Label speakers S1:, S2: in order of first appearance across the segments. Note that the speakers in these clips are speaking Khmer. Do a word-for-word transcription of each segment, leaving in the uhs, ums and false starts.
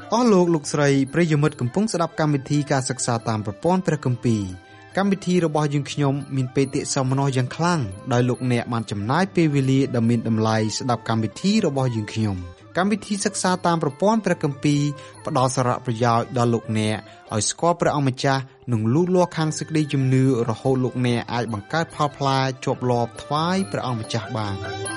S1: អស់លោកលោកស្រីប្រិយមិត្តកំពុងស្ដាប់កម្មវិធីការសិក្សាតាមប្រព័ន្ធព្រះគម្ពីរកម្មវិធីរបស់យើងខ្ញុំមានបេតិសោមនស្សយ៉ាងខ្លាំងដោយលោកអ្នកបានចំណាយពេលវេលាដ៏មានតម្លៃស្ដាប់កម្មវិធីរបស់យើងខ្ញុំកម្មវិធីសិក្សាតាមប្រព័ន្ធព្រះគម្ពីរផ្ដល់សារៈប្រយោជន៍ដល់លោកអ្នកឲ្យស្គាល់ព្រះអង្គម្ចាស់និងលូតលាស់ខាងសេចក្តីជំនឿរហូតលោកអ្នកអាចបង្កើតផលផ្លែជាប់លាប់ថ្វាយព្រះអង្គម្ចាស់បាន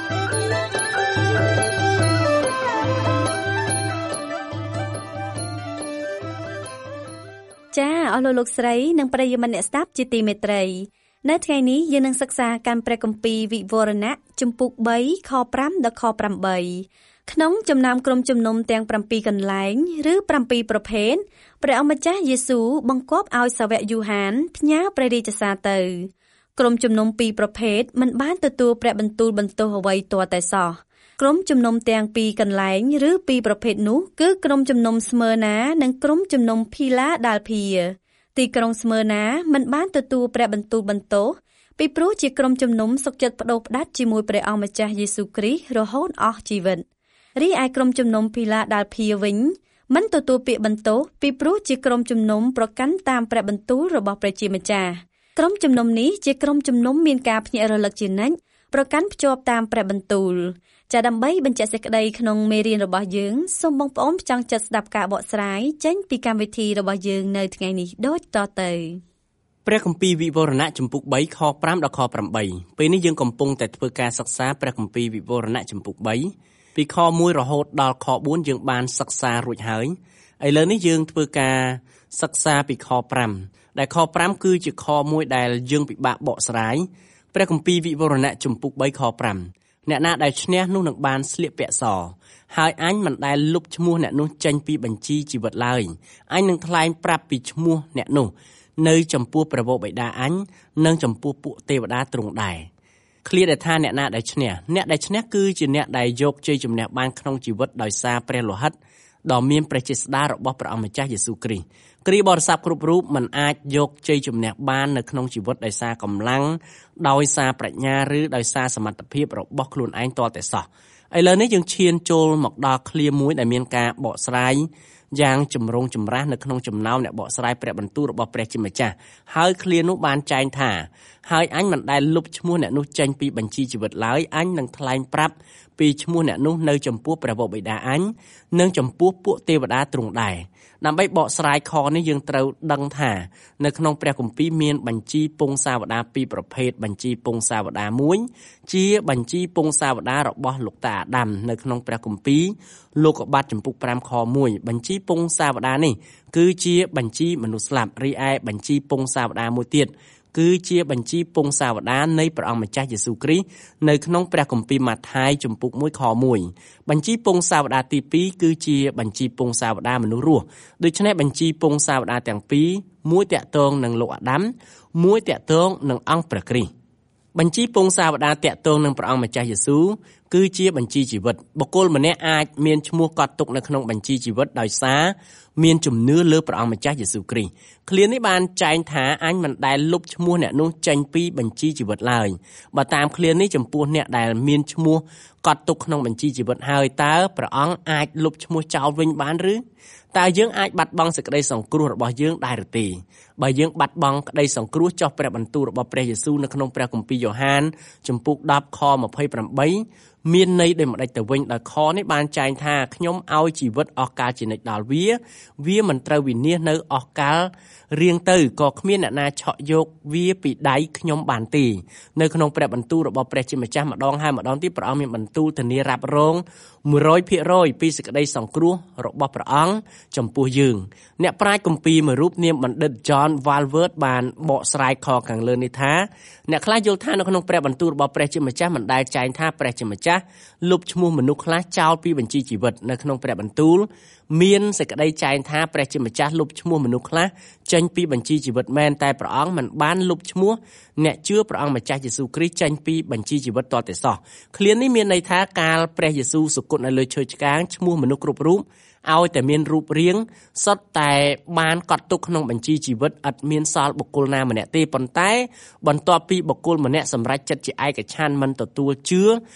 S2: ចាអស់លោកលោកស្រីនិងប្រិយមិត្តអ្នកស្ដាប់ជាទីមេត្រីនៅថ្ងៃនេះយើងនឹងសិក្សាកាន់ព្រះគម្ពីរវិវរណៈជំពូកបីខប្រាំដល់ខប្រាំបីក្នុងចំណោមក្រុមជំនុំទាំងប្រាំពីរកន្លែងឬប្រាំពីរប្រភេទព្រះអង្គម្ចាស់យេស៊ូវបង្គាប់ឲ្យសាវកយូហានផ្ញើព្រះរាជសារទៅក្រុមជំនុំពីរប្រភេទមិនបានទទួលព្រះបន្ទូលបន្ទោសអ្វីទាល់តែសោះក្រុមជំនុំទាំងពីរកន្លែងឬពីរប្រភេទនោះគឺក្រុមជំនុំស្មើណានិងក្រុមជំនុំភីឡាដាល់ភីទីក្រុងស្មើណាមិនបានទទួលព្រះបន្ទូលបន្ទោសពីព្រោះជាក្រុមជំនុំសុខចិត្តបដូរផ្ដាច់ជាមួយព្រះអង្គម្ចាស់យេស៊ូវគ្រីស្ទរហូតអស់ជីវិតរីឯក្រុមជំនុំភីឡាដាល់ភីវិញមិនទទួលពាក្យបន្ទោសពីព្រោះជាក្រុមជំនុំប្រកាន់តាមព្រះបន្ទូលរបស់ព្រះជាម្ចាស់ក្រុមជំនុំនេះជាក្រុមជំនុំមានការភ្ញាក់រលឹកជានិច្ចប្រកាន់ភ្ជាប់តាមព្រះបន្ទូលចាដើម្បីបញ្ជាក់សេចក្តីក្នុងមេរៀនរបស់យើងសូមបងប្អូនចង់ចិត្តស្ដាប់ការបកស្រាយចេញពីកម្មវិធីរបស់យើងនៅថ្ងៃនេះដូចតទៅ
S3: ព្រះគម្ពីរវិវរណៈជំពូកបីខប្រាំដល់ខប្រាំបីពេលនេះយើងកំពុងតែធ្វើការសិក្សាព្រះគម្ពីរវិវរណៈជំពូកបីពីខមួយរហូតដល់ខបួនយើងបានសិក្សារួចហើយឥឡូវនេះយើងធ្វើការសិក្សាពីខប្រាំដែលខប្រាំគឺជាខមួយដែលយើងពិបាកបកស្រាយព្រះគម្ពីរវិវរណៈជំពូកបីខប្រាំអ្នកណាដែលឈ្នះនោះនឹងបានស្លៀកពាក់សហើយអញមិនដែលលុបឈ្មោះអ្នកនោះចេញពីបញ្ជីជីវិតឡើយអញនឹងថ្លែងប្រាប់ពីឈ្មោះអ្នកនោះនៅចំពោះព្រះវរបិតាអញនិងចំពោះពួកទេវតាទ្រង់ដែរឃ្លាដែលថាអ្នកណាដែលឈ្នះអ្នកដែលឈ្នះគឺជាអ្នកដែលយកជ័យជំនះបានក្នុងជីវិតដោយសារព្រះលោហិតដ៏មានព្រះចេស្តារបស់ព្រះអង្គម្ចាស់យេស៊ូវគ្រីស្ទគ្រីស្ទបរិស័ទគ្រប់រូបមិនអាចយកជ័យជំនះបាននៅក្នុងជីវិតដោយសារកម្លាំងដោយសារប្រាជ្ញាឬដោយសារសមត្ថភាពរបស់ខ្លួនឯងទាល់តែសោះឥឡូវនេះយើងឈានចូលមកដល់ឃ្លាមួយដែលមានការបកស្រាយយ៉ាងចម្រូងចម្រាសនៅក្នុងចំណោមអ្នកបកស្រាយព្រះបន្ទូលរបស់ព្រះជាម្ចាស់ហើយឃ្លានោះបានចែងថាហើយអញមិនដែលលុបឈ្មោះអ្នកនោះចេញពីបញ្ជីជីវិតឡើយអញនឹងថ្លែងប្រាប់ពីឈ្មោះអ្នកនោះនៅចំពោះព្រះវរបិតាអញនិងចំពោះពួកទេវតាទ្រង់ដែរដើម្បីបកស្រាយខនេះយើងត្រូវដឹងថានៅក្នុងព្រះគម្ពីរមានបញ្ជីពង្សាវតាពីរប្រភេទបញ្ជីពង្សាវតាមួយជាបញ្ជីពង្សាវតារបស់លោកតាអាដាមនៅក្នុងព្រះគម្ពីរលោកុបាទចំពុកប្រាំខមួយបញ្ជីពង្សាវតានេះគឺជាបញ្ជីមនុស្សស្លាប់រីឯបញ្ជីពង្សាវតាមួយទៀតគឺជាបញ្ជីពង្សាវតានៃព្រះអង្គម្ចាស់យេស៊ូវគ្រីស្ទនៅក្នុងព្រះគម្ពីរម៉ាថាយជំពូកមួយខមួយបញ្ជីពង្សាវតាទីពីរគឺជាបញ្ជីពង្សាវតាមនុស្សរស់ដូច្នេះបញ្ជីពង្សាវតាទាំងពីរមួយតាក់ទងនឹងលោកអាដាមមួយតាក់ទងនឹងអង្គព្រះគ្រីស្ទបញ្ជីពង្សាវតាតាក់ទងនឹងព្រះអង្គម្ចាស់យេស៊ូវគឺជាបញ្ជីជីវិតបុគ្គលម្នាក់អាចមានឈ្មោះកត់ទុកនៅក្នុងបញ្ជីជីវិតដោយសារមានជំនឿលើព្រះអង្គម្ចាស់យេស៊ូវគ្រីស្ទឃ្លានេះបានចែងថាអញមិនដែលលុបឈ្មោះអ្នកនោះចេញពីបញ្ជីជីវិតឡើយបើតាមឃ្លានេះចំពោះអ្នកដែលមានឈ្មោះកត់ទុកក្នុងបញ្ជីជីវិតហើយតើព្រះអង្គអាចលុបឈ្មោះចោលវិញបានឬតើយើងអាចបាត់បង់សេចក្តីសង្គ្រោះរបស់យើងដែរឬទេបើយើងបាត់បង់ក្តីសង្គ្រោះចុះព្រះបន្ទូលរបស់ព្រះយេស៊ូវនៅក្នុងព្រះគម្ពីរយ៉ូហានជំពូកដប់ខម្ភៃប្រាំបីមានន័យដូចម្ដេចទៅវិញដោយខនេះបានចែងថាខ្ញុំឲ្យជីវិតអស់កលជានិច្ចដល់វាវាមិនត្រូវវិនាសនៅអស់កលរៀងទៅក៏គ្មានអ្នកណាឆក់យកវាពីដៃខ្ញុំបានទេនៅក្នុងព្រះបន្ទូលរបស់ព្រះជាម្ចាស់ម្ដងហើយម្ដងទៀតព្រះអង្គមានបន្ទូលធានារ៉ាប់រងមួយរយភាគរយ ពីសេចក្តីសង្គ្រោះរបស់ព្រះអង្គចំពោះយើងអ្នកប្រាជ្ញគម្ពីរមួយរូបនាមបណ្ឌិត John Walworth បានបកស្រាយខខាងលើនេះថាអ្នកខ្លះយល់ថានៅក្នុងព្រះបន្ទូលរបស់ព្រះជាម្ចាស់មិនដែលចែងថាព្រះជាម្ចាស់លុបឈ្មោះមនុស្សខ្លះចោលពីបញ្ជីជីវិតនៅក្នុងព្រះបន្ទូលមានសេចក្តីចែងថាព្រះជាម្ចាស់លុបឈ្មោះមនុស្សខ្លះចេញពីបញ្ជីជីវិតមែនតែព្រះអង្គមិនបានលុបឈ្មោះអ្នកជឿព្រះអង្គម្ចាស់យេស៊ូវគ្រីស្ទចេញពីបញ្ជីជីវិតទាល់តែសោះឃ្លានេះមានន័យថាកាលព្រះយេស៊ូវសុគតនៅលើឈើឆ្កាងឈ្មោះមនុស្សគ្រប់រូបឲ្យតែមានរូបរាងសុទ្ធតែបានកត់ទុកក្នុងបញ្ជីជីវិតឥតមានសល់បុគ្គលណាម្នាក់ទេប៉ុន្តែបន្ទាប់ពីបុគ្គលម្នាក់សម្រេចចិត្តជាឯកច្ឆន្ទមិនទទួលជឿព្រះអង្គ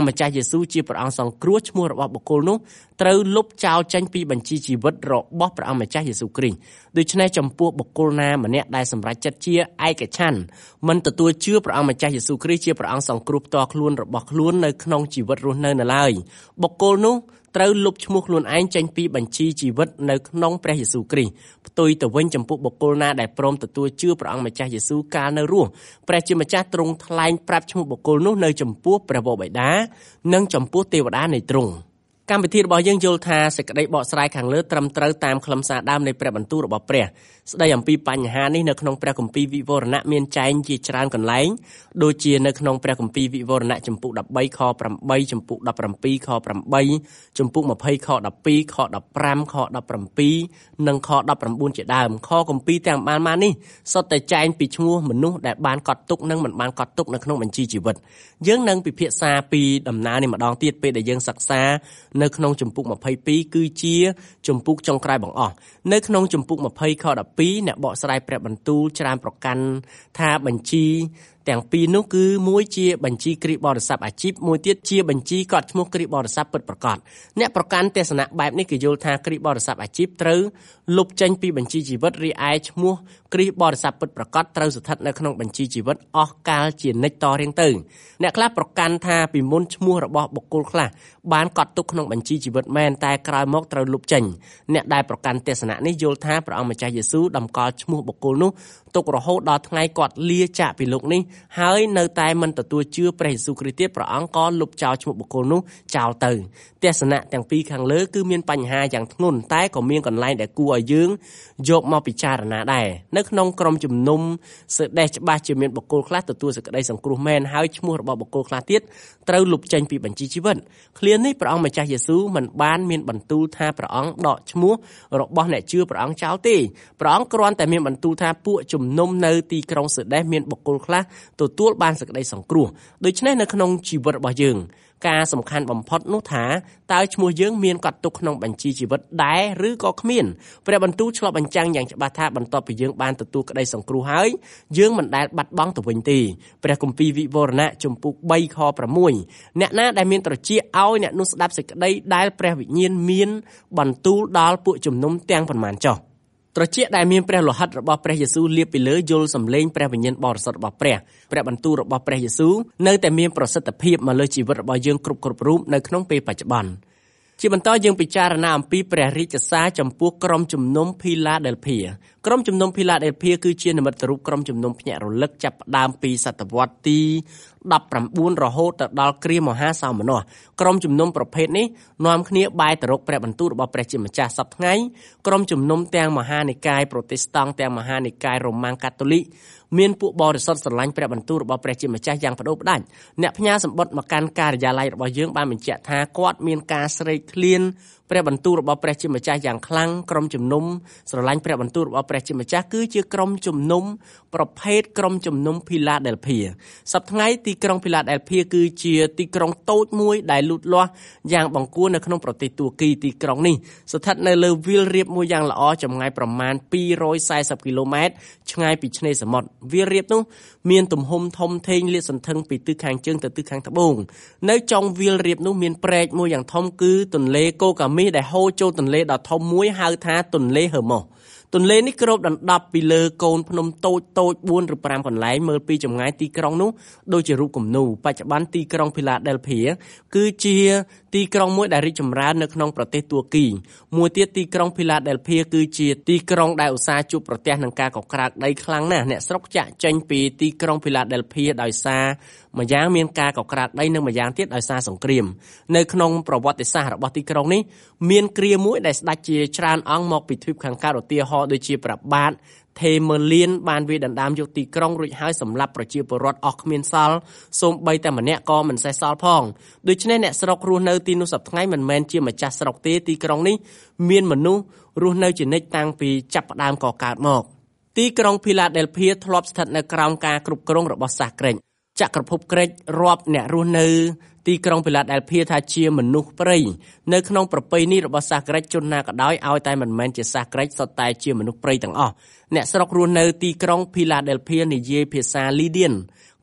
S3: អង្គម្ចាស់យេស៊ូវជាព្រះអង្គសង្គ្រោះឈ្មោះរបស់បុគ្គលនោះត្រូវលុបចោលចេញពីបញ្ជីជីវិតរបស់ព្រះអង្គម្ចាស់យេស៊ូវគ្រីស្ទដូច្នេះចំពោះបុគ្គលណាម្នាក់ដែលសម្រេចចិត្តជាឯកច្ឆន្ទមិនទទួលជឿព្រះអង្គម្ចាស់យេស៊ូវគ្រីស្ទជាព្រះអង្គសង្គ្រោះផ្ទាល់ខ្លួនរបស់ខ្លួននៅក្នុងជីវិតរស់នៅនៅឡើយបុគ្គលនោះត្រូវលុបឈ្មោះខ្លួនឯងចេញពីបញ្ជីជីវិតនៅក្នុងព្រះយេស៊ូវគ្រីស្ទផ្ទុយទៅវិញចំពោះបុគ្គលណាដែលព្រមទទួលជឿព្រះអង្គម្ចាស់យេស៊ូវកាលនៅរស់ព្រះជាម្ចាស់ទ្រង់ថ្លែងប្រាប់ឈ្មោះបុគ្គលនោះនៅចំពោះព្រះវរបិតានិងចំពោះទេវតានៃទ្រង់កម្មវិធីរបស់យើងយល់ថាសេចក្តីបកស្រាយខាងលើត្រឹមត្រូវតាមខ្លឹមសារដើមនៃព្រះបន្ទូលរបស់ព្រះស្ដីអំពីបញ្ហានេះនៅក្នុងព្រះគម្ពីរវិវរណៈមានចែងជាច្រើនកន្លែងដូចជានៅក្នុងព្រះគម្ពីរវិវរណៈចំពុកដប់បីខប្រាំបីចំពុកដប់ប្រាំពីរខប្រាំបីចំពុកម្ភៃខដប់ពីរខដប់ប្រាំខដប់ប្រាំពីរនិងខដប់ប្រាំបួនជាដើមខគម្ពីរទាំងបានមកនេះសុទ្ធតែចែងពីឈ្មោះមនុស្សដែលបានកត់ទុកនិងមិនបានកត់ទុកនៅក្នុងបញ្ជីជីវិតយើងនឹងពិភាក្សាពីដំណើរនេះម្ដងទៀតពេលដែលយើងសិក្សានៅក្នុងចំពុកម្ភៃពីរគឺជាចំពុកចុងក្រោយបង្អស់នៅក្នុងចំពុកម្ភៃខដប់ពីរអ្នកបកស្រាយព្រះបន្ទូលច្រើនប្រកាន់ថាបញ្ជីទាំងពីរនោះគឺមួយជាបញ្ជីគ្រីស្ទបរិស័ទអាជីពមួយទៀតជាបញ្ជីកត់ឈ្មោះគ្រីស្ទបរិស័ទពិតប្រាកដអ្នកប្រកាន់ទស្សនៈបែបនេះគេយល់ថាគ្រីស្ទបរិស័ទអាជីពត្រូវលុបចេញពីបញ្ជីជីវិតរីឯឈ្មោះគ្រីស្ទបរិស័ទពិតប្រាកដត្រូវស្ថិតនៅក្នុងបញ្ជីជីវិតអស់កាលជានិច្ចតរៀងទៅអ្នកខ្លះប្រកាន់ថាពីមុនឈ្មោះរបស់បុគ្គលខ្លះបានកត់ទុកក្នុងបញ្ជីជីវិតមែនតែក្រោយមកត្រូវលុបចេញអ្នកដែលប្រកាន់ទស្សនៈនេះយល់ថាព្រះអង្គម្ចាស់យេស៊ូវតម្កល់ឈ្មោះបុគ្គលនោះទុករហូតដល់ថ្ងៃគាត់លាចាកពីលោកនេះហើយនៅតែមិនទទួលជឿព្រះយេស៊ូវគ្រីស្ទទៀតព្រះអង្គក៏លុបចោលឈ្មោះបុគ្គលនោះចោលទៅទស្សនៈទាំងពីរខាងលើគឺមានបញ្ហាយ៉ាងធ្ងន់តែក៏មានកន្លែងដែលគួរឲ្យយើងយកមកពិចារណាដែរនៅក្នុងក្រុមជំនុំសេដេសច្បាស់ជាមានបុគ្គលខ្លះទទួលសេចក្តីសង្គ្រោះមែនហើយឈ្មោះរបស់បុគ្គលខ្លះទៀតត្រូវលុបចេញពីបញ្ជីជីវិតឃ្លានេះព្រះអង្គម្ចាស់យេស៊ូវមិនបានមានបន្ទូលថាព្រះអង្គដកឈ្មោះរបស់អ្នកជឿព្រះអង្គចោលទេព្រះអង្គគ្រាន់តែមានបន្ទូលថាពួកជំនុំនៅទីក្រុងសេដេសមានបុគ្គលខ្លះទទួលបានសេចក្តីសង្គ្រោះដូច្នេះនៅក្នុងជីវិតរបស់យើងការសំខាន់បំផុតនោះថាតើឈ្មោះយើងមានកត់ទុកក្នុងបញ្ជីជីវិតដែរឬក៏គ្មានព្រះបន្ទូលឆ្លុះបញ្ចាំងយ៉ាងច្បាស់ថាបន្ទាប់ពីយើងបានទទួលក្តីសង្គ្រោះហើយយើងមិនដែលបាត់បង់ទៅវិញទេព្រះគម្ពីរវិវរណៈចំពុកបីខប្រាំមួយអ្នកណាដែលមានត្រចៀកឲ្យអ្នកនោះស្ដាប់សេចក្តីដែលព្រះវិញ្ញាណមានបន្ទូលដល់ពួកជំនុំទាំងប៉ុន្មានចុះត្រចៀកដែលមានព្រះលោហិតរបស់ព្រះយេស៊ូវលាបពីលើយល់សំឡេងព្រះវិញ្ញាណបរិសុទ្ធរបស់ព្រះព្រះបន្ទូលរបស់ព្រះយេស៊ូវនៅតែមានប្រសិទ្ធភាពមកលើជីវិតរបស់យើងគ្រប់គ្រប់រូបនៅក្នុងពេលបច្ចុប្បន្នជាបន្តយើងពិចារណាអំពីព្រះរាជសារចំពោះក្រុមជំនុំភីឡាដេលភីក្រុមជំនុំភីឡាដេលភីគឺជានិមិត្តរូបក្រុមជំនុំភ្ញាក់រលឹកចាប់ផ្ដើមពីសតវត្សទីដប់ប្រាំបួនរហូតទៅដល់គ្រាមហាសោមនស្សក្រុមជំនុំប្រភេទនេះនាំគ្នាបែរទៅរកព្រះបន្ទូលរបស់ព្រះជាម្ចាស់សប្តាហ៍ថ្ងៃក្រុមជំនុំទាំងមហានិកាយប្រូតេស្តង់ទាំងមហានិកាយរ៉ូម៉ាំងកាតូលិកមានពួកបរិសុទ្ធស្រឡាញ់ព្រះបន្ទូលរបស់ព្រះជាម្ចាស់យ៉ាងបដូរផ្ដាច់អ្នកផ្ញើសម្បត្តិមកកាន់ការិយាល័យរបស់យើងបានបញ្ជាក់ថាគាត់មានការស្រេកឃ្លានព្រះបន្ទូលរបស់ព្រះជាម្ចាស់យ៉ាងខ្លាំងក្រុមជំនុំស្រឡាញ់ព្រះបន្ទូលរបស់ព្រះជាម្ចាស់គឺជាក្រុមជំនុំប្រភេទក្រុមជំនុំភីឡាដេលភីសប្តាហ៍ថ្ងៃទីក្រុងភីឡាដេលភីគឺជាទីក្រុងតូចមួយដែលលូតលាស់យ៉ាងបង្គួរនៅក្នុងប្រទេសទួរគីទីក្រុងនេះស្ថិតនៅលើវាលរៀបមួយយ៉ាងល្អចម្ងាយប្រមាណពីររយសែសិបគីឡូម៉ែត្រឆ្ងាយពីឆ្នេរសមុទ្រវាលរៀបនោះមានទំហំធំធេងលាតសន្ធឹងពីទិសខាងជើងទៅទិសខាងត្បូងនៅចុងវាលរៀបនោះមានព្រែកមួយយ៉ាងធំគឺទន្លេកូកាមីដែលហូរចូលទន្លេដ៏ធំមួយហៅថាទន្លេហឺម៉ូសទន្លេនេះគ្របដណ្ដប់ពីលើកូនភ្នំតូចតូចបួនឬប្រាំកន្លែងមើលពីចម្ងាយទីក្រុងនោះដូចជារូបគំនូបច្ចុប្បន្នទីក្រុងភីឡាដេលភីគឺជាទីក្រុងមួយដែលរីកចម្រើននៅក្នុងប្រទេសទួរគីមួយទៀតទីក្រុងភីឡាដេលភីគឺជាទីក្រុងដែលឧស្សាហ៍ជួបប្រទះនឹងការកក្រើកដីខ្លាំងណាស់អ្នកស្រុកចាក់ចេញពីទីក្រុងភីឡាដេលភីដោយសារម្យ៉ាងមានការកក្រើកដីនិងម្យ៉ាងទៀតដោយសារសង្គ្រាមនៅក្នុងប្រវត្តិសាស្ត្ររបស់ទីក្រុងនេះមានគ្រាមួយដែលស្ដេចជាច្រើនអង្គមកពីទ្វីបខាងកើតឧទាហរណ៍ដូចជាព្រះបាទថេមឺលៀនបានវាយដណ្ដើមយកទីក្រុងរួចហើយសម្លាប់ប្រជាពលរដ្ឋអស់គ្មានសល់សូម្បីតែម្នាក់ក៏មិនសេសសល់ផងដូច្នេះអ្នកស្រុករស់នៅទីនោះសប្តាហ៍ថ្ងៃមិនមែនជាម្ចាស់ស្រុកទេទីក្រុងនេះមានមនុស្សរស់នៅជានិច្ចតាំងពីចាប់ផ្ដើមកកើតមកទីក្រុងភីឡាដេលភីធ្លាប់ស្ថិតនៅក្រោមការគ្រប់គ្រងរបស់សាសក្រិចចក្រភពក្រិចរាប់អ្នករស់នៅទីក្រុងភីឡាដេលភីថាជាមនុស្សព្រៃនៅក្នុងប្រពៃណីរបស់សាសក្រិចជនណាក៏ដោយឲ្យតែមិនមែនជាសាសក្រិចសុទ្ធតែជាមនុស្សព្រៃទាំងអស់អ្នកស្រុករស់នៅទីក្រុងភីឡាដេលភីនិយាយភាសាលីឌៀន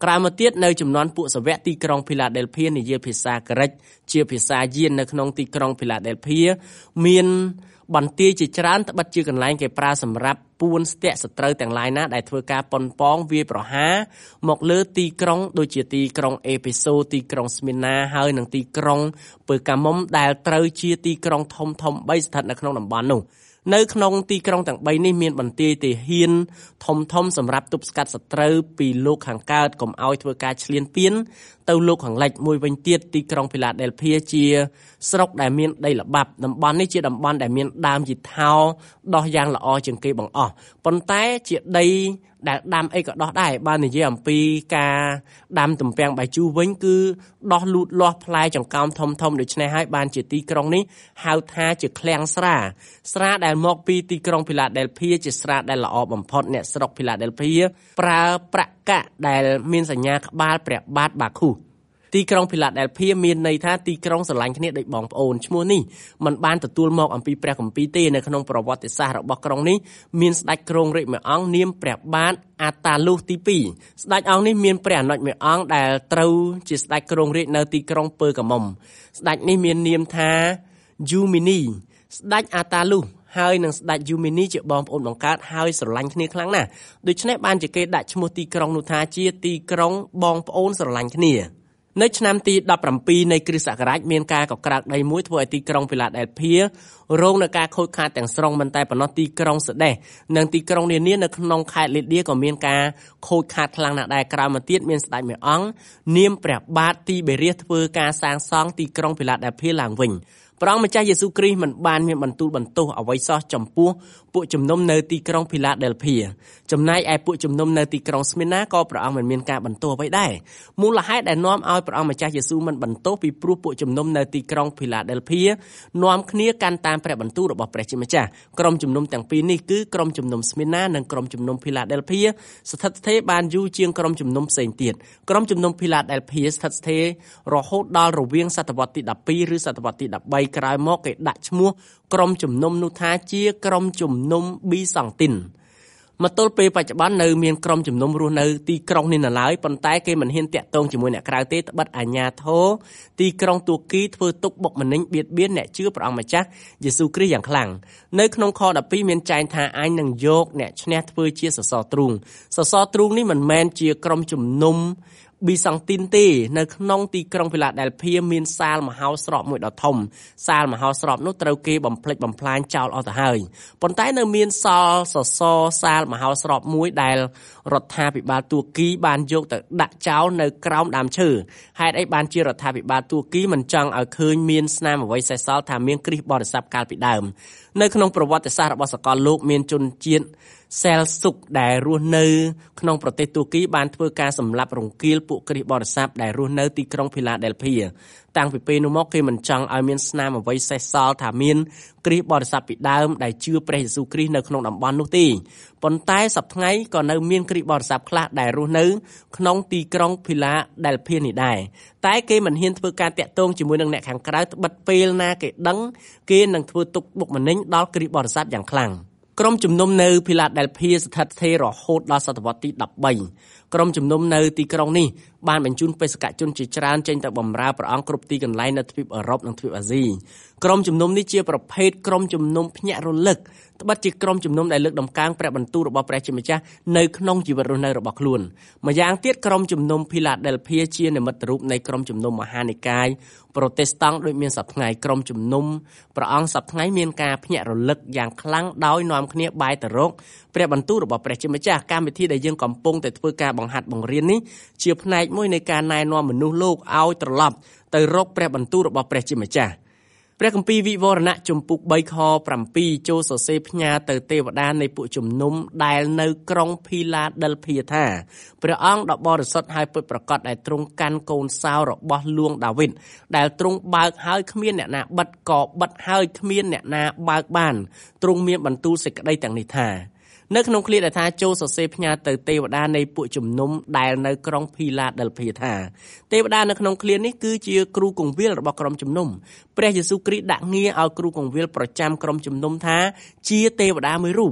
S3: ក្រៅមកទៀតនៅចំនួនពួកសាវកទីក្រុងភីឡាដេលភីនិយាយភាសាក្រិចជាភាសាយាននៅក្នុងទីក្រុងភីឡាដេលភីមានបន្ទាយជាច្រើនត្បិតជាកន្លែងគេប្រើសម្រាប់ពួនស្ទាក់សត្រូវទាំងឡាយណាដែលធ្វើការប៉ុនប៉ងវាយប្រហារមកលើទីក្រុងដូចជាទីក្រុងអេភេសូទីក្រុងស្មីណាហើយនិងទីក្រុងពើកាមុំដែលត្រូវជាទីក្រុងធំធំបីស្ថិតនៅក្នុងតំបន់នោះនៅក្នុងទីក្រុងទាំងបីនេះមានបន្ទាយទាហានធំធំសម្រាប់ទប់ស្កាត់សត្រូវពីលោកខាងកើតកុំឲ្យធ្វើការឈ្លានពានទៅលោកខាងលិចមួយវិញទៀតទីក្រុងភីឡាដេលភីជាស្រុកដែលមានដីល្បាប់តំបន់នេះជាតំបន់ដែលមានដើមជីថោដោះយ៉ាងល្អជាងគេបង្អស់ប៉ុន្តែជាដីដែលដាំអីក៏ដោះដែរបើនិយាយអំពីការដាំទំពាំងបាយជូរវិញគឺដោះលូតលាស់ផ្លែចង្កោមធំធំដូច្នេះហើយបានជាទីក្រុងនេះហៅថាជាឃ្លាំងស្រាស្រាដែលមកពីទីក្រុងភីឡាដេលភីជាស្រាដែលល្អបំផុតអ្នកស្រុកភីឡាដេលភីប្រើប្រាក់កាក់ដែលមានសញ្ញាក្បាលព្រះបាទបាខូទីក្រុងភីឡាដេលភីមានន័យថាទីក្រុងស្រឡាញ់គ្នាដូចបងប្អូនឈ្មោះនេះมันបានទទួលមកអំពីព្រះគម្ពីរទេនៅក្នុងប្រវត្តិសាស្ត្ររបស់ក្រុងនេះមានស្ដេចគ្រងរាជ្យមួយអង្គនាមព្រះបាទអាតាលូសទីពីរស្ដេចអង្គនេះមានព្រះអនុជមួយអង្គដែលត្រូវជាស្ដេចគ្រងរាជ្យនៅទីក្រុងពើកាមុំស្ដេចនេះមាននាមថាយូមីនីស្ដេចអាតាលូសហើយនឹងស្ដេចយូមីនីជាបងប្អូនបង្កើតហើយស្រឡាញ់គ្នាខ្លាំងណាស់ដូច្នេះបានជាគេដាក់ឈ្មោះទីក្រុងនោះថាជាទីក្រុងបងប្អូនស្រឡាញ់គ្នានៅឆ្នាំទីដប់ប្រាំពីរនៃគ្រិស្តសករាជមានការកក្រើកដីមួយធ្វើឲ្យទីក្រុងភីឡាដេលភីរងនឹងការខូចខាតទាំងស្រុងមិនតែប៉ុណ្ណោះទីក្រុងសេដេសនិងទីក្រុងនានានៅក្នុងខេត្តលីឌាក៏មានការខូចខាតខ្លាំងណាស់ដែរក្រោយមកទៀតមានស្ដេចមួយអង្គនាមព្រះបាទទីបេរៀសធ្វើការសាងសង់ទីក្រុងភីឡាដេលភីឡើងវិញព្រះអង្គម្ចាស់យេស៊ូវគ្រីស្ទមិនបានមានបន្ទូលបន្ទោសអ្វីសោះចំពោះពួកជំនុំនៅទីក្រុងភីឡាដេលភីចំណែកឯពួកជំនុំនៅទីក្រុងស្មីណាក៏ព្រះអង្គមិនមានការបន្ទោសអ្វីដែរមូលហេតុដែលនាំឲ្យព្រះអង្គម្ចាស់យេស៊ូវមិនបន្ទោសពីព្រោះពួកជំនុំនៅទីក្រុងភីឡាដេលភីនាំគ្នាកាន់តាមព្រះបន្ទូលរបស់ព្រះជាម្ចាស់ក្រុមជំនុំទាំងពីរនេះគឺក្រុមជំនុំស្មីណានិងក្រុមជំនុំភីឡាដេលភីស្ថិតស្ថេរបានយូរជាងក្រុមជំនុំផ្សេងទៀតក្រុមជំនុំភីឡាដេលភីស្ថិតស្ថេររហូតដល់រវាងសតវត្សទីដប់ពីរឬសតវត្សទីដប់បីក្រោយមកគេដាក់ឈ្មោះក្រុមជំនុំនោះថាជាក្រុមជំនុំប៊ីសង់ទីនមកទល់ពេលបច្ចុប្បន្ននៅមានក្រុមជំនុំរស់នៅទីក្រុងនេះនៅឡើយប៉ុន្តែគេមិនហ៊ានតាក់ទងជាមួយអ្នកក្រៅទេត្បិតអាជ្ញាធរទីក្រុងទួគីធ្វើទុកបុកម្នេញបៀតបៀនអ្នកជឿព្រះអង្គម្ចាស់យេស៊ូវគ្រីស្ទយ៉ាងខ្លាំងនៅក្នុងខដប់ពីរមានចែងថាអញនឹងយកអ្នកឈ្នះធ្វើជាសសរទ្រូងសសរទ្រូងនេះមិនមែនជាក្រុមជំនុំប៊ីសង់ទីនទេនៅក្នុងទីក្រុងភីឡាដេលភីមានសាលមហោស្រពមួយដ៏ធំសាលមហោស្រពនោះត្រូវគេបំផ្លិចបំផ្លាញចោលអស់ទៅហើយប៉ុន្តែនៅមានសល់សសរសាលមហោស្រពមួយដែលរដ្ឋាភិបាលទួគីបានយកទៅដាក់ចោលនៅក្រោមដើមឈើហេតុអីបានជារដ្ឋាភិបាលទួគីមិនចង់ឲ្យឃើញមានស្នាមអ្វីសេសសល់ថាមានគ្រីស្ទបរិស័ទកាលពីដើមនៅក្នុងប្រវត្តិសាស្ត្ររបស់សកលលោកមានជនជាតិសេលស៊ុកដែលរស់នៅក្នុងប្រទេសទួគីបានធ្វើការសម្លាប់រង្គាលពួកគ្រីស្ទបរិស័ទដែលរស់នៅទីក្រុងភីឡាដេលភីតាំងពីពេលនោះមកគេមិនចង់ឲ្យមានស្នាមអ្វីសេសសល់ថាមានគ្រីស្ទបរិស័ទពីដើមដែលជឿព្រះយេស៊ូវគ្រីស្ទនៅក្នុងតំបន់នោះទេប៉ុន្តែសប្តាហ៍ថ្ងៃក៏នៅមានគ្រីស្ទបរិស័ទខ្លះដែលរស់នៅក្នុងទីក្រុងភីឡាដេលភីនេះដែរតែគេមិនហ៊ានធ្វើការតាក់ទងជាមួយនឹងអ្នកខាងក្រៅត្បិតពេលណាគេដឹងគេនឹងធ្វើទុកបុកម្នេញដល់គ្រីស្ទបរិស័ទយ៉ាងខ្លាំងក្រុមជំនុំនៅភីឡាដេលភីស្ថិតស្ថេររហូតដល់សតវត្សទីដប់បីក្រុមជំនុំនៅទីក្រុងនេះបានបញ្ជូនបេសកជនជាច្រើនចេញទៅបម្រើព្រះអង្គគ្រប់ទីកន្លែងនៅទ្វីបអឺរ៉ុបនិងទ្វីបអាស៊ីក្រុមជំនុំនេះជាប្រភេទក្រុមជំនុំភ្ញាក់រលឹកត្បិតជាក្រុមជំនុំដែលលើកដំកើងព្រះបន្ទូលរបស់ព្រះជាម្ចាស់នៅក្នុងជីវិតរស់នៅរបស់ខ្លួនម្យ៉ាងទៀតក្រុមជំនុំភីឡាដេលភីជានិមិត្តរូបនៃក្រុមជំនុំមហានិកាយប្រូតេស្តង់ដូចមានសប្តាហ៍ថ្ងៃក្រុមជំនុំព្រះអង្គសប្តាហ៍ថ្ងៃមានការភ្ញាក់រលឹកយ៉ាងខ្លាំងដោយនាំគ្នាបែរទៅរកព្រះបន្ទូលរបស់ព្រះជាម្ចាស់កម្មវិធីដែលយើងកំពុងតែធ្វើការបង្ហាត់បង្រៀននេះជាផ្នែកមួយនៃការណែនាំមនុស្សលោកឲ្យត្រឡប់ទៅរកព្រះបន្ទូលរបស់ព្រះជាម្ចាស់ព្រះគម្ពីរវិវរណៈជំពូកបីខប្រាំពីរចូលសរសេរផ្ញើទៅទេវតានៃពួកជំនុំដែលនៅក្រុងភីឡាដេលភីថាព្រះអង្គដ៏បរិសុទ្ធហើយពិតប្រាកដដែលទ្រង់កាន់កូនសោរបស់លួងដាវីតដែលទ្រង់បើកហើយគ្មានអ្នកណាបិទក៏បិទហើយគ្មានអ្នកណាបើកបានទ្រង់មានបន្ទូលសេចក្តីទាំងនេះថានៅក្នុងឃ្លាដែលថាចូលសរសេរផ្ញើទៅទេវតានៃពួកជំនុំដែលនៅក្រុងភីឡាដេលភីថាទេវតានៅក្នុងឃ្លានេះគឺជាគ្រូគង្វាលរបស់ក្រុមជំនុំព្រះយេស៊ូវគ្រីស្ទដាក់ងារឲ្យគ្រូគង្វាលប្រចាំក្រុមជំនុំថាជាទេវតាមួយរូប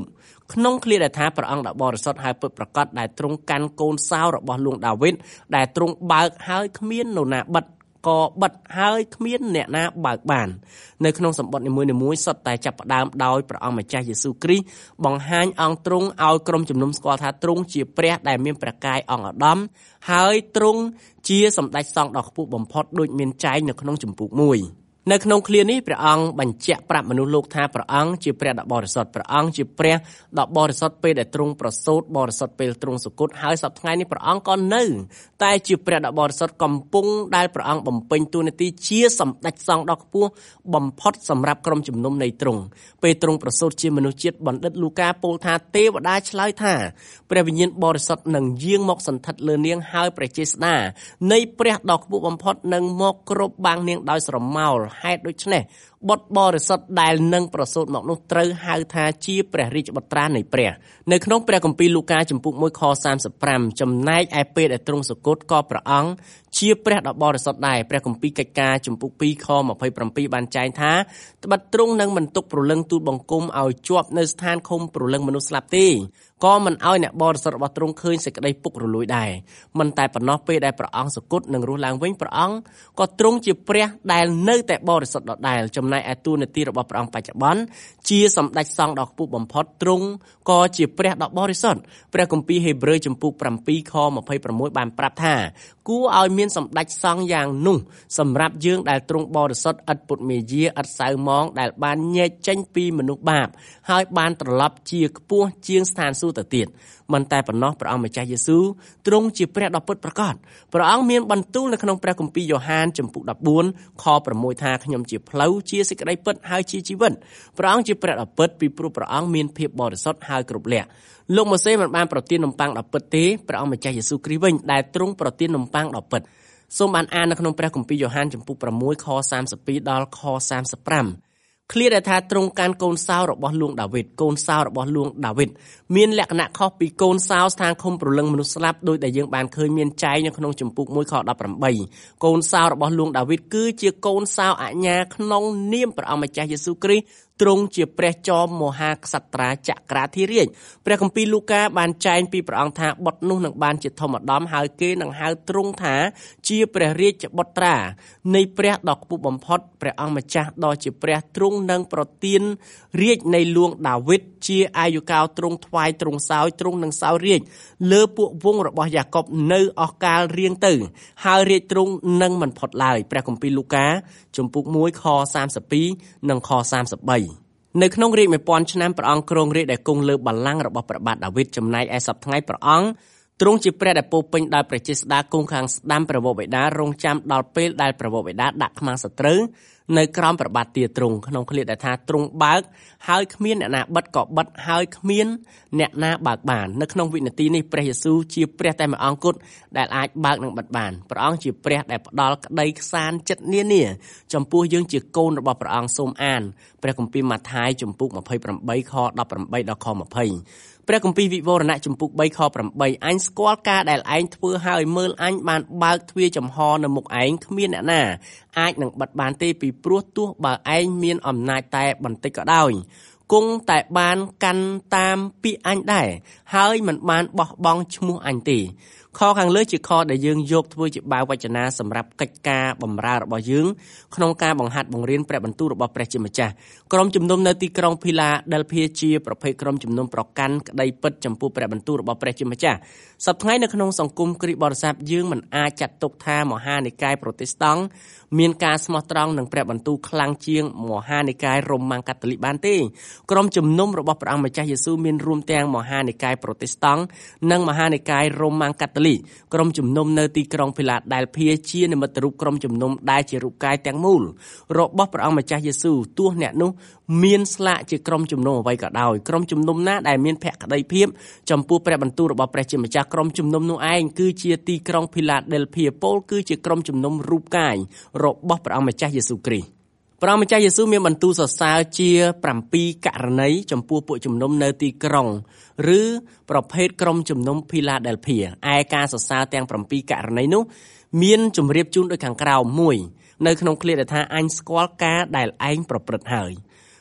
S3: ក្នុងឃ្លាដែលថាព្រះអង្គដ៏បរិសុទ្ធហើយពិតប្រាកដដែលទ្រង់កាន់កូនសោរបស់លោកដាវីតដែលទ្រង់បើកហើយគ្មាននរណាបិទក៏បិទហើយគ្មានអ្នកណាបើកបាននៅក្នុងសម្បត្តិនីមួយៗសុទ្ធតែចាប់ផ្ដើមដោយព្រះអង្គម្ចាស់យេស៊ូវគ្រីស្ទបង្ហាញអង្គទ្រង់ឲ្យក្រុមជំនុំស្គាល់ថាទ្រង់ជាព្រះដែលមានព្រះកាយអង្គឧត្តមហើយទ្រង់ជាសម្ដេចសង្ឃដ៏ខ្ពស់បំផុតដូចមានចែងនៅក្នុងជំពូកមួយនៅក្នុងឃ្លានេះព្រះអង្គបញ្ជាក់ប្រាប់មនុស្សលោកថាព្រះអង្គជាព្រះដ៏បរិសុទ្ធព្រះអង្គជាព្រះដ៏បរិសុទ្ធពេលដែលទ្រង់ប្រសូតបរិសុទ្ធពេលទ្រង់សុគតហើយសប្តាហ៍ថ្ងៃនេះព្រះអង្គក៏នៅតែជាព្រះដ៏បរិសុទ្ធកំពុងដែលព្រះអង្គបំពេញតួនាទីជាសម្ដេចសង្ឃដ៏ខ្ពស់បំផុតសម្រាប់ក្រុមជំនុំនៃទ្រង់ពេលទ្រង់ប្រសូតជាមនុស្សជាតិបណ្ឌិតលូកាពោលថាទេវតាឆ្លើយថាព្រះវិញ្ញាណបរិសុទ្ធនឹងយាងមកសន្ធិដ្ឋលើនាងហើយព្រះចេស្តានៃព្រះដ៏ខ្ពស់បំផុតនឹងមកគ្របបាំងនាងដោយស្រមោលហេតុដូច្នេះបុត្របរិសុទ្ធដែលនឹងប្រសូតមកនោះត្រូវហៅថាជាព្រះរាជបុត្រានៃព្រះនៅក្នុងព្រះគម្ពីរលូកាចំពុកមួយខសាមសិបប្រាំចំណែកឯពេលដែលទ្រង់សុគតក៏ព្រះអង្គជាព្រះដ៏បរិសុទ្ធដែរព្រះគម្ពីរកិច្ចការចំពុកពីរខម្ភៃប្រាំពីរបានចែងថាត្បិតទ្រង់នឹងមិនទុកព្រលឹងទូលបង្គំឲ្យជាប់នៅស្ថានឃុំព្រលឹងមនុស្សស្លាប់ទេក៏មិនឲ្យអ្នកបរិសុទ្ធរបស់ទ្រង់ឃើញសេចក្តីពុករលួយដែរមិនតែប៉ុណ្ណោះពេលដែលព្រះអង្គសុគតនឹងរស់ឡើងវិញព្រះអង្គក៏ទ្រង់ជាព្រះដែលនៅតែបរិសុទ្ធដដែលចំណែកឯតួនាទីរបស់ព្រះអង្គបច្ចុប្បន្នជាសម្ដេចសង្ឃដ៏ខ្ពស់បំផុតទ្រង់ក៏ជាព្រះដ៏បរិសុទ្ធព្រះគម្ពីរហេព្រើរចំពុកប្រាំពីរខម្ភៃប្រាំមួយបានប្រាប់ថាគួរឲ្យមានសម្ដេចសង្ឃយ៉ាងនោះសម្រាប់យើងដែលទ្រង់បរិសុទ្ធឥតពុតមាយាឥតសៅមងដែលបានញែកចេញពីមនុស្សបាបហើយបានត្រឡប់ជាខ្ពស់ជាងស្ថានសួគ៌ទៅទៀតមិនតែប៉ុណ្ណោះព្រះអង្គម្ចាស់យេស៊ូវទ្រង់ជាព្រះដ៏ពិតប្រាកដព្រះអង្គមានបន្ទូលនៅក្នុងព្រះគម្ពីរយ៉ូហានចំពុកដប់បួនខប្រាំមួយថាខ្ញុំជាផ្លូវជាសេចក្តីពិតហើយជាជីវិតព្រះអង្គជាព្រះដ៏ពិតពីព្រោះព្រះអង្គមានភាពបរិសុទ្ធហើយគ្រប់លក្ខលោកម៉ូសេមិនបានប្រទាននំប៉័ងដ៏ពិតទេព្រះអង្គម្ចាស់យេស៊ូវគ្រីស្ទវិញដែលទ្រង់ប្រទាននំប៉័ងដ៏ពិតសូមបានអាននៅក្នុងព្រះគម្ពីរយ៉ូហានចំពុកប្រាំមួយខសាមសិបពីរដល់ខសាមសិបប្រាំឃ្លាដែលថាទ្រង់កាន់កូនសោរបស់លោកដាវីតកូនសោរបស់លោកដាវីតមានលក្ខណៈខុសពីកូនសោស្ថានឃុំព្រលឹងមនុស្សស្លាប់ដោយដែលយើងបានឃើញមានចែងនៅក្នុងចំពុកមួយខដប់ប្រាំបីកូនសោរបស់លោកដាវីតគឺជាកូនសោអញ្ញាក្នុងនាមព្រះអង្គម្ចាស់យេស៊ូវគ្រីស្ទទ្រង់ជាព្រះចោមមហាក្សត្រាចក្រាធិរាជព្រះគម្ពីរលូកាបានចែងពីព្រះអង្គថាបុត្រនោះនឹងបានជាធម្មឧត្តមហើយគេនឹងហៅទ្រង់ថាជាព្រះរាជបុត្រានៃព្រះដ៏ខ្ពស់បំផុតព្រះអង្គម្ចាស់ដ៏ជាព្រះទ្រង់នឹងប្រទានរាជនៃលួងដាវីតជាអាយុកាលទ្រង់ថ្វាយទ្រង់សោយទ្រង់នឹងសោយរាជលើពួកវង្សរបស់យ៉ាកុបនៅអស់កាលរៀងទៅហើយរាជទ្រង់នឹងមិនផុតឡើយព្រះគម្ពីរលូកាចំពុកមួយខសាមសិបពីរនិងខសាមសិបបីនៅក្នុងរាជមួយពាន់ឆ្នាំព្រះអង្គគ្រងរាជដែលគង់លើបល្ល័ង្ករបស់ព្រះបាទដាវីតចំណែកឯសប្តាហ៍ថ្ងៃព្រះអង្គទ្រង់ជាព្រះដែលពោពេញដោយព្រះចេស្តាគង់ខាងស្ដាំព្រះវរបិតារងចាំដល់ពេលដែលព្រះវរបិតាដាក់ខ្មាំងសត្រូវនៅក្រោមព្រះបាទទាទ្រង់ក្នុងឃ្លាដែលថាទ្រង់បើកហើយគ្មានអ្នកណាបិទក៏បិទហើយគ្មានអ្នកណាបើកបាននៅក្នុងវិនាទីនេះព្រះយេស៊ូវជាព្រះតែមួយអង្គគត់ដែលអាចបើកនិងបិទបានព្រះអង្គជាព្រះដែលផ្ដល់ក្តីខ្សាន្តចិត្តនានាចំពោះយើងជាកូនរបស់ព្រះអង្គសូមអានព្រះគម្ពីរម៉ាថាយចំពុកម្ភៃប្រាំបីខដប់ប្រាំបីដល់ខម្ភៃព្រះគម្ពីរវិវរណៈចំពុកបីខប្រាំបីអញស្គាល់ការដែលឯងធ្វើហើយមើលអញបានបើកទ្វារចំហនៅមុខឯងគ្មានអ្នកណាអាចនឹងបិទបានទេពីព្រោះទោះបើឯងមានអំណាចតែបន្តិចក៏ដោយគង់តែបានកាន់តាមពាក្យអញដែរហើយមិនបានបោះបង់ឈ្មោះអញទេខខាងលើជាខដែលយើងយកធ្វើជាបាវវចនាសម្រាប់កិច្ចការបម្រើរបស់យើងក្នុងការបង្ហាត់បង្រៀនព្រះបន្ទូលរបស់ព្រះជាម្ចាស់ក្រុមជំនុំនៅទីក្រុងភីឡាដេលភីជាប្រភេទក្រុមជំនុំប្រកាន់ក្តីពិតចំពោះព្រះបន្ទូលរបស់ព្រះជាម្ចាស់សប្តាហ៍ថ្ងៃនៅក្នុងសង្គមគ្រីស្ទបរិស័ទយើងមិនអាចចាត់ទុកថាមហានិកាយប្រូតេស្តង់មានការស្មោះត្រង់នឹងព្រះបន្ទូលខ្លាំងជាងមហានិកាយរ៉ូម៉ាំងកាតូលិកបានទេក្រុមជំនុំរបស់ព្រះអង្គម្ចាស់យេស៊ូវមានរួមទាំងមហានិកាយប្រូតេស្តង់និងមហានិកាយរ៉ូម៉ាំងកាតូលិកក្រុមជំនុំនៅទីក្រុងភីឡាដែលភីជានិមិត្តរូបក្រុមជំនុំដែលជារូបកាយទាំងមូលរបស់ព្រះអង្គម្ចាស់យេស៊ូវទោះអ្នកនោះមានស្លាកជាក្រុមជំនុំអ្វីក៏ដោយក្រុមជំនុំណាដែលមានភក្តីភាពចំពោះព្រះបន្ទូលរបស់ព្រះជាម្ចាស់ក្រុមជំនុំនោះឯងគឺជាទីក្រុងភីឡាដេលភីពលគឺជាក្រុមជំនុំរូបកាយរបស់ព្រះអង្គម្ចាស់យេស៊ូវគ្រីស្ទព្រះអង្គម្ចាស់យេស៊ូវមានបន្ទូលសរសើរជាប្រាំពីរករណីចំពោះពួកជំនុំនៅទីក្រុងឬប្រភេទក្រុមជំនុំភីឡាដេលភីឯការសរសើរទាំងប្រាំពីរករណីនោះមានជម្រាបជូនដូចខាងក្រោមមួយនៅក្នុងឃ្លាដែលថាអញស្គាល់ការដែលឯងប្រព្រឹត្តហើយ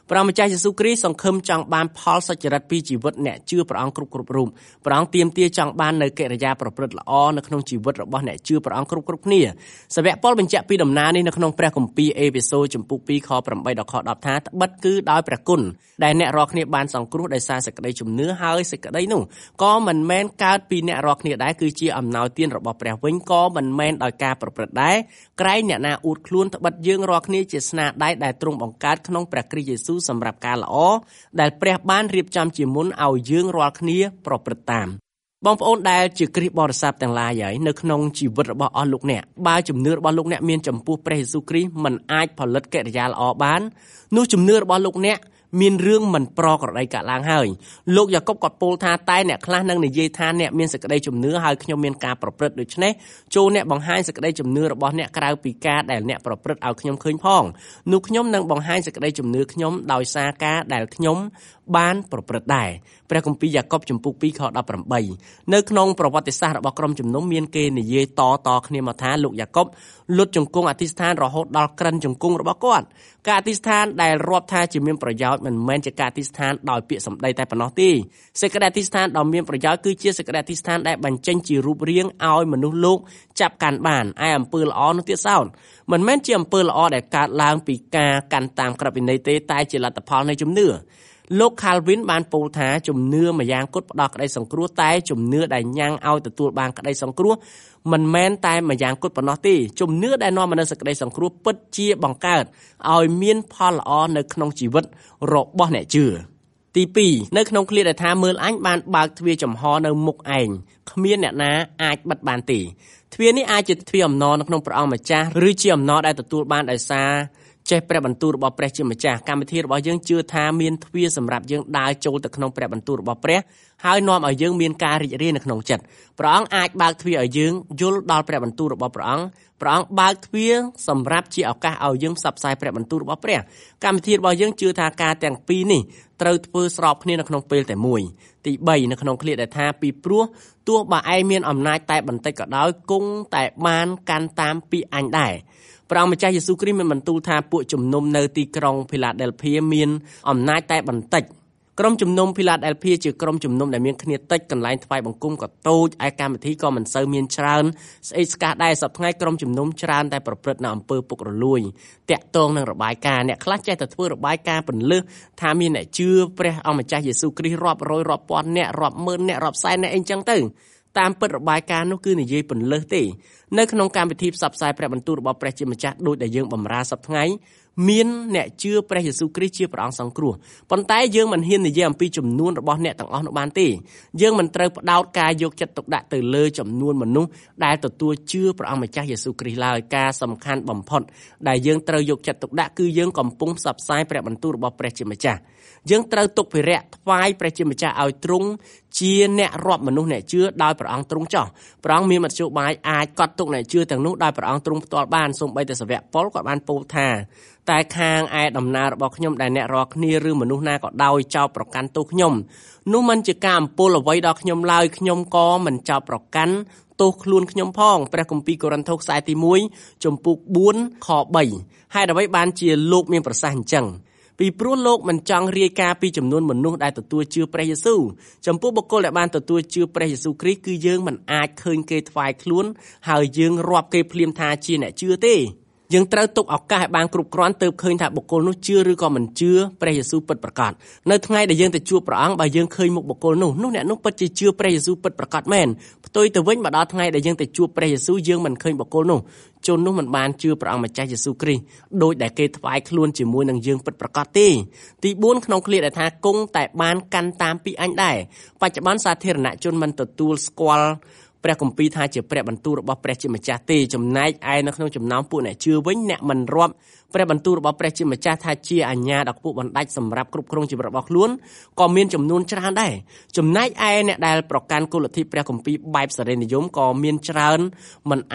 S3: ព្រះម្ចាស់យេស៊ូវគ្រីស្ទសង្ឃឹមចង់បានផលសុចរិតពីជីវិតអ្នកជឿព្រះអង្គគ្រប់គ្រប់រូបព្រះអង្គទាមទារចង់បាននៅកិរិយាប្រព្រឹត្តល្អនៅក្នុងជីវិតរបស់អ្នកជឿព្រះអង្គគ្រប់គ្រប់គ្នាសាវកប៉ុលបញ្ជាក់ពីដំណើរនេះនៅក្នុងព្រះគម្ពីរអេភេសូចំពុកពីរខប្រាំបីដល់ខដប់ថាត្បិតគឺដោយព្រះគុណដែលអ្នករាល់គ្នាបានសង្គ្រោះដោយសារសេចក្តីជំនឿហើយសេចក្តីនោះក៏មិនមែនកើតពីអ្នករាល់គ្នាដែរគឺជាអំណោយទានរបស់ព្រះវិញក៏មិនមែនដោយការប្រព្រឹត្តដែរក្រែងអ្នកណាអួតខ្លួនត្បិតយើងរាល់គ្នាជាស្នាដៃដែលទ្រង់បង្កើតក្នុងព្រះគ្រីស្ទយេស៊ូវសម្រាប់ការល្អដែលព្រះបានរៀបចំជាមុនឲ្យយើងរាល់គ្នាប្រព្រឹត្តតាមបងប្អូនដែលជាគ្រិស្តបរិស័ទទាំងឡាយហើយនៅក្នុងជីវិតរបស់អស់លោកអ្នកបើជំនឿរបស់លោកអ្នកមានចំពោះព្រះយេស៊ូវគ្រីស្ទមិនអាចផលិតកិរិយាល្អបាននោះជំនឿរបស់លោកអ្នកមានរឿងមិនប្រក្រតីកើតឡើងហើយលោកយ៉ាកុបក៏ពោលថាតែអ្នកខ្លះនឹងនិយាយថាអ្នកមានសេចក្តីជំនឿហើយខ្ញុំមានការប្រព្រឹត្តដូច្នេះចូលអ្នកបង្ហាញសេចក្តីជំនឿរបស់អ្នកក្រៅពីការដែលអ្នកប្រព្រឹត្តឲ្យខ្ញុំឃើញផងនោះខ្ញុំនឹងបង្ហាញសេចក្តីជំនឿខ្ញុំដោយសារការដែលខ្ញុំបានប្រព្រឹត្តដែរព្រះគម្ពីរយ៉ាកុបចំពុកពីរខដប់ប្រាំបីនៅក្នុងប្រវត្តិសាស្ត្ររបស់ក្រុមជំនុំមានគេនិយាយតតគ្នាមកថាលោកយ៉ាកុបលុតជង្គង់អធិស្ឋានរហូតដល់ក្រិនជង្គង់របស់គាត់ការអធិស្ឋានដែលរាប់ថាជាមានប្រយោជន៍មិនមែនជាការអធិស្ឋានដោយពាក្យសម្ដីតែប៉ុណ្ណោះទេសេចក្តីអធិស្ឋានដ៏មានប្រយោជន៍គឺជាសេចក្តីអធិស្ឋានដែលបញ្ចេញជារូបរាងឲ្យមនុស្សលោកចាប់កាន់បានឯអំពើល្អនោះទៀតសោតមិនមែនជាអំពើល្អដែលកើតឡើងពីការកាន់តាមក្រឹតវិន័យទេតែជាលទ្ធផលនៃជំនឿលោក Calvin បានពោលថាជំនឿម្យ៉ាងគត់ផ្ដល់ក្តីសង្គ្រោះតែជំនឿដែលញ៉ាំងឲ្យទទួលបានក្តីសង្គ្រោះមិនមែនតែម្យ៉ាងគត់ប៉ុណ្ណោះទេជំនឿដែលនាំមកនូវសេចក្តីសង្គ្រោះពិតជាបង្កើតឲ្យមានផលល្អនៅក្នុងជីវិតរបស់អ្នកជឿទីពីរនៅក្នុងឃ្លាដែលថាមើលអញបានបើកទ្វារចំហនៅមុខឯងគ្មានអ្នកណាអាចបិទបានទេទ្វារនេះអាចជាទ្វារអំណរនៅក្នុងព្រះអង្គម្ចាស់ឬជាអំណរដែលទទួលបានដោយសារចេះព្រះបន្ទូលរបស់ព្រះជាម្ចាស់កម្មវិធីរបស់យើងជឿថាមានទ្វារសម្រាប់យើងដើរចូលទៅក្នុងព្រះបន្ទូលរបស់ព្រះហើយនាំឲ្យយើងមានការរីករាយនៅក្នុងចិត្តព្រះអង្គអាចបើកទ្វារឲ្យយើងយល់ដល់ព្រះបន្ទូលរបស់ព្រះអង្គព្រះអង្គបើកទ្វារសម្រាប់ជាឱកាសឲ្យយើងផ្សព្វផ្សាយព្រះបន្ទូលរបស់ព្រះកម្មវិធីរបស់យើងជឿថាការទាំងពីរនេះត្រូវធ្វើស្របគ្នានៅក្នុងពេលតែមួយទីបីនៅក្នុងឃ្លាដែលថាពីព្រោះទោះបើឯងមានអំណាចតែបន្តិចក៏ដោយគង់តែបានកាន់តាមពីអញដែរព្រះម្ចាស់យេស៊ូវគ្រីស្ទមានបន្ទូលថាពួកជំនុំនៅទីក្រុងភីឡាដេលភីមានអំណាចតែបន្តិចក្រុមជំនុំភីឡាដេលភីជាក្រុមជំនុំដែលមានគ្នាតិចកន្លែងថ្វាយបង្គំក៏តូចឯកម្មវិធីក៏មិនសូវមានច្រើនស្អេកស្កះដែរសប្តាហ៍ថ្ងៃក្រុមជំនុំច្រើនតែប្រព្រឹត្តនៅអំពើពុករលួយតាក់ទងនឹងរបាយការណ៍អ្នកខ្លះចេះតែធ្វើរបាយការណ៍ពន្លឹះថាមានអ្នកជឿព្រះអម្ចាស់យេស៊ូវគ្រីស្ទរាប់រយរាប់ពាន់អ្នករាប់ម៉ឺនអ្នករាប់សែនអ្នកអីចឹងទៅតាមពិតរបាយការណ៍នោះគឺនិយាយពន្លឹះទេនៅក្នុងកម្មវិធីផ្សព្វផ្សាយព្រះបន្ទូលរបស់ព្រះជាម្ចាស់ដូចដែលយើងបម្រើសប្តាហ៍ថ្ងៃមានអ្នកជឿព្រះយេស៊ូវគ្រីស្ទជាព្រះអង្គសង្គ្រោះប៉ុន្តែយើងមិនហ៊ាននិយាយអំពីចំនួនរបស់អ្នកទាំងអស់នោះបានទេយើងមិនត្រូវផ្ដោតការយកចិត្តទុកដាក់ទៅលើចំនួនមនុស្សដែលទទួលជឿព្រះអង្គម្ចាស់យេស៊ូវគ្រីស្ទឡើយការសំខាន់បំផុតដែលយើងត្រូវយកចិត្តទុកដាក់គឺយើងកំពុងផ្សព្វផ្សាយព្រះបន្ទូលរបស់ព្រះជាម្ចាស់យើងត្រូវទុកភិរៈថ្វាយព្រះជាម្ចាស់ឲ្យទ្រង់ជាអ្នករាប់មនុស្សអ្នកជឿដោយព្រះអង្គទ្រង់ចោះព្រះអង្គមានមធ្យោបាយអាចកត់ទុកអ្នកជឿទាំងនោះដោយព្រះអង្គទ្រង់ផ្ទាល់បានសូម្បីតែសាវកប៉ុលក៏បានពោលថាតែខាងឯដំណើររបស់ខ្ញុំដែលអ្នករាល់គ្នាឬមនុស្សណាក៏ដោយចោទប្រកាន់ទោសខ្ញុំនោះមិនជាការអំពើអ្វីដល់ខ្ញុំឡើយខ្ញុំក៏មិនចោទប្រកាន់ទោសខ្លួនខ្ញុំផងព្រះគម្ពីរកូរិនថូសខ្សែទីមួយចំពុកបួនខបីហេតុអ្វីបានជាលោកមានប្រសាសន៍អញ្ចឹងពីព្រោះលោកមិនចង់រាយការណ៍ពីចំនួនមនុស្សដែលទទួលជឿព្រះយេស៊ូវចំពោះបុគ្គលដែលបានទទួលជឿព្រះយេស៊ូវគ្រីស្ទគឺយើងមិនអាចឃើញគេថ្វាយខ្លួនហើយយើងរាប់គេភ្លាមថាជាអ្នកជឿទេយើងត្រូវទុកឱកាសឲ្យបានគ្រប់គ្រាន់ទើបឃើញថាបុគ្គលនោះជឿឬក៏មិនជឿព្រះយេស៊ូវពិតប្រាកដនៅថ្ងៃដែលយើងទៅជួបព្រះអង្គបើយើងឃើញមុខបុគ្គលនោះនោះអ្នកនោះពិតជាជឿព្រះយេស៊ូវពិតប្រាកដមែនផ្ទុយទៅវិញមកដល់ថ្ងៃដែលយើងទៅជួបព្រះយេស៊ូវយើងមិនឃើញបុគ្គលនោះជននោះមិនបានជឿព្រះអង្គម្ចាស់យេស៊ូវគ្រីស្ទដោយដែលគេថ្វាយខ្លួនជាមួយនឹងយើងពិតប្រាកដទេទីបួនក្នុងឃ្លាដែលថាគង់តែបានកាន់តាមពីអញដែរបច្ចុប្បន្នសាធារណជនមិនទទួលស្គាល់ព្រះគម្ពីរថាជាព្រះបន្ទូលរបស់ព្រះជាម្ចាស់ទេចំណែកឯនៅក្នុងចំណោមពួកអ្នកជឿវិញអ្នកមិនរាប់ព្រះបន្ទូលរបស់ព្រះជាម្ចាស់ថាជាអាជ្ញាដ៏ខ្ពស់បណ្ដាច់សម្រាប់គ្រប់គ្រងជីវិតរបស់ខ្លួនក៏មានចំនួនច្រើនដែរចំណែកឯអ្នកដែលប្រកាន់គោលលទ្ធិព្រះគម្ពីរបែបសេរីនិយមក៏មានច្រើនមិនអាច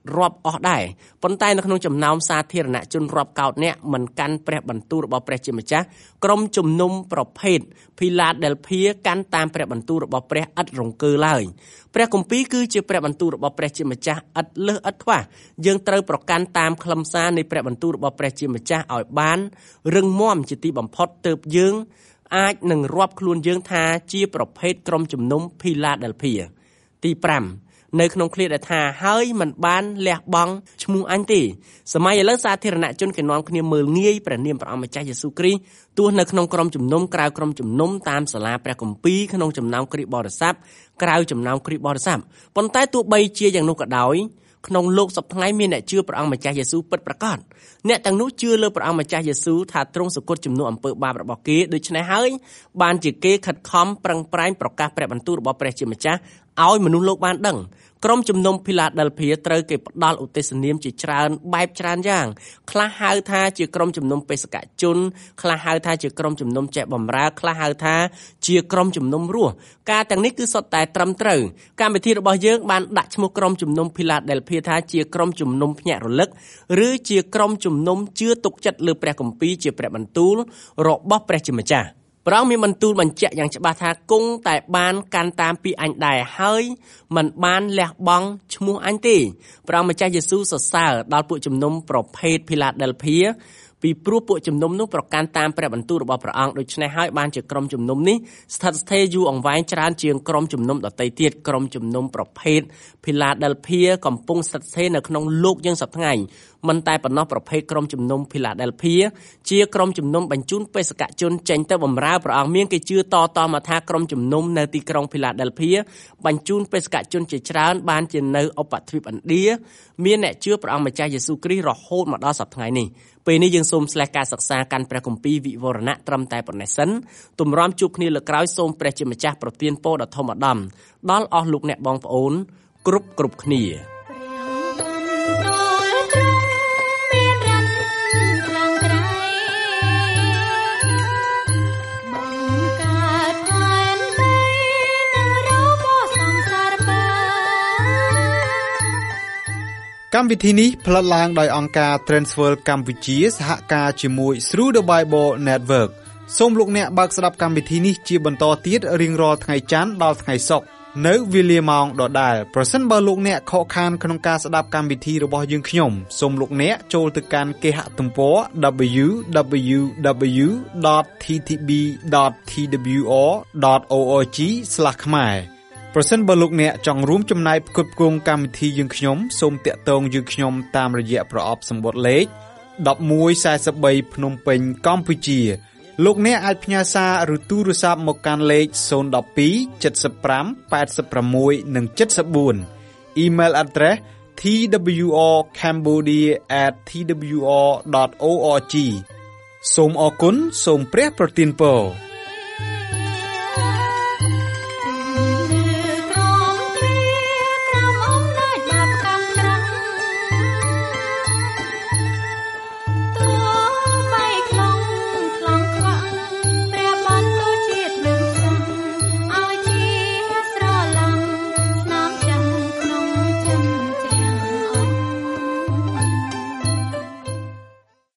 S3: រាប់អស់ដែរប៉ុន្តែនៅក្នុងចំណោមសាធារណជនរាប់កោតអ្នកមិនកាន់ព្រះបន្ទូលរបស់ព្រះជាម្ចាស់ក្រុមជំនុំប្រភេទ Philadelphia កាន់តាមព្រះបន្ទូលរបស់ព្រះឥតរង្គើឡើយព្រះគម្ពីរគឺជាព្រះបន្ទូលរបស់ព្រះជាម្ចាស់ឥតលើសឥតខ្វះយើងត្រូវប្រកាន់តាមខ្លឹមសារនៃព្រះបន្ទូលរបស់ព្រះជាម្ចាស់ឲ្យបានរឹងមាំជាទីបំផុតទើបយើងអាចនឹងរាប់ខ្លួនយើងថាជាប្រភេទក្រុមជំនុំ Philadelphia ទី5នៅក្នុងឃ្លាដែលថាហើយមិនបានលះបង់ឈ្មោះអញទេសម័យឥឡូវសាធារណជនគេនាំគ្នាមើលងាយព្រះនាមព្រះអង្គម្ចាស់យេស៊ូវគ្រីស្ទទោះនៅក្នុងក្រុមជំនុំក្រៅក្រុមជំនុំតាមសាលាព្រះគម្ពីរក្នុងចំណោមគ្រីស្ទបរិស័ទក្រៅចំណោមគ្រីស្ទបរិស័ទប៉ុន្តែទោះបីជាយ៉ាងនោះក៏ដោយក្នុងលោកសប្តាហ៍មានអ្នកជឿព្រះអង្គម្ចាស់យេស៊ូវពិតប្រាកដអ្នកទាំងនោះជឿលើព្រះអង្គម្ចាស់យេស៊ូវថាទ្រង់សគត់ជំនួសអំពើបាបរបស់គេដូច្នេះហើយបានជាគេខិតខំប្រឹងប្រែងប្រកាសព្រះបន្ទូលរបស់ព្រះជាម្ចាស់ឲ្យមនុស្សលោកបានដឹងក្រុមជំនុំ Philadelphia ត្រូវគេផ្ដល់ឧទ្ទិសនាមជាច្រើនបែបច្រើនយ៉ាងខ្លះហៅថាជាក្រុមជំនុំបេសកជនខ្លះហៅថាជាក្រុមជំនុំចេះបម្រើខ្លះហៅថាជាក្រុមជំនុំរស់ការទាំងនេះគឺសុទ្ធតែត្រឹមត្រូវកម្មវិធីរបស់យើងបានដាក់ឈ្មោះក្រុមជំនុំ Philadelphia ថាជាក្រុមជំនុំភ្ញាក់រលឹកឬជាក្រុមជំនុំជឿទុកចិត្តលើព្រះគម្ពីរជាព្រះបន្ទូលរបស់ព្រះជាម្ចាស់ព្រះអង្គមានបន្ទូលបញ្ជាក់យ៉ាងច្បាស់ថាគង់តែបានកាន់តាមពីអញដែរហើយមិនបានលះបង់ឈ្មោះអញទេព្រះអង្គម្ចាស់យេស៊ូវសរសើរដល់ពួកជំនុំប្រភេទ Philadelphia ពីព្រោះពួកជំនុំនោះប្រកាន់តាមព្រះបន្ទូលរបស់ព្រះអង្គដូច្នេះហើយបានជាក្រុមជំនុំនេះស្ថិតស្ថេរយូរអង្វែងច្រើនជាងក្រុមជំនុំដទៃទៀតក្រុមជំនុំប្រភេទ Philadelphia កំពុងស្ថិតស្ថេរនៅក្នុងលោកយើងសប្តាហ៍មិនតែប៉ុណ្ណោះប្រភេទក្រុមជំនុំ Philadelphia ជាក្រុមជំនុំបញ្ជូនបេសកជនចេញទៅបម្រើព្រះអង្គមានគេជឿតតមកថាក្រុមជំនុំនៅទីក្រុង Philadelphia បញ្ជូនបេសកជនជាច្រើនបានជានៅឧបទ្វីបឥណ្ឌាមានអ្នកជឿព្រះអង្គម្ចាស់យេស៊ូវគ្រីស្ទរហូតមកដល់សប្តាហ៍នេះពេលនេះយើងសូមស្លេះការសិក្សាកាន់ព្រះគម្ពីរវិវរណៈត្រឹមតែប៉ុណ្ណេះសិនទម្រាំជួបគ្នាលើក្រោយសូមព្រះជាម្ចាស់ប្រទានពរដ៏ធំឧត្តមដល់អស់លោកអ្នកបងប្អូនគ្រប់គ្រប់គ្នា
S1: កម្មវិធីនេះផ្លាត់ឡើងដោយអង្គការ Transworld កម្ពុជាសហការជាមួយ Through the Bible Network សូមលោកអ្នកបើកស្ដាប់កម្មវិធីនេះជាបន្តទៀតរៀងរាល់ថ្ងៃច័ន្ទដល់ថ្ងៃសុក្រនៅវេលាម៉ោងដដែលប្រសិនបើលោកអ្នកខកខានក្នុងការស្ដាប់កម្មវិធីរបស់យើងខ្ញុំសូមលោកអ្នកចូលទៅកាន់គេហទំព័រ double-u double-u double-u ដត t t b ដត t w r ដត org ស្លាស ខ្មែរប្រសិនបើលោកអ្នកចង់រួមចំណែកផ្គត់ផ្គង់កម្មវិធីយើងខ្ញុំសូមតាក់ទងយើងខ្ញុំតាមរយៈប្រអប់សម្បត្តិលេខmột một bốn baភ្នំពេញកម្ពុជាលោកអ្នកអាចផ្ញើសារឬទូរស័ព្ទមកកាន់លេខศูนย์ หนึ่ง สอง เจ็ด ห้า แปด หก និង เจ็ด สี่ Email address t w r cambodia at t w r dot org សូមអរគុណសូមព្រះប្រទានពរ